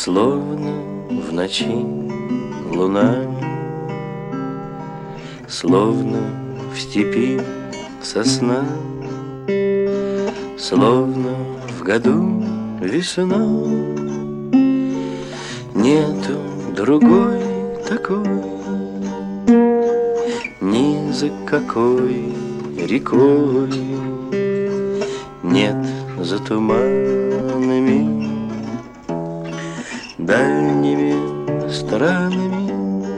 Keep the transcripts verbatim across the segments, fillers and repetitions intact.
Словно в ночи луна, словно в степи сосна, словно в году весна. Нету другой такой, ни за какой рекой. Нет за туманами, дальними странами,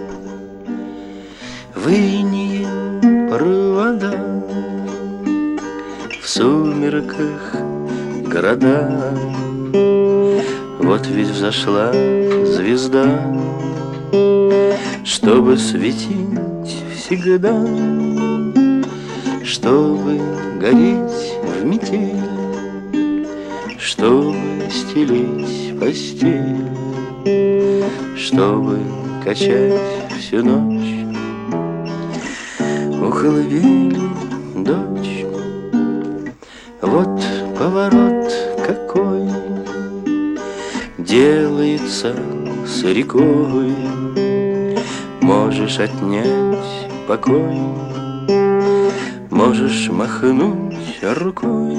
в инее провода, в сумерках города. Вот ведь взошла звезда, чтобы светить всегда, чтобы гореть в метель, чтобы стелить постель, чтобы качать всю ночь у колыбели дочь. Вот поворот какой делается с рекой. Можешь отнять покой, можешь махнуть рукой,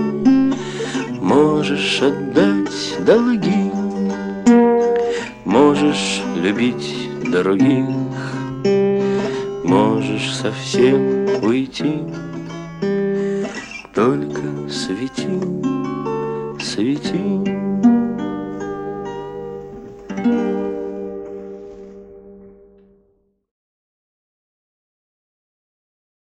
можешь отдать долги, можешь любить других, можешь совсем уйти. Только свети, свети.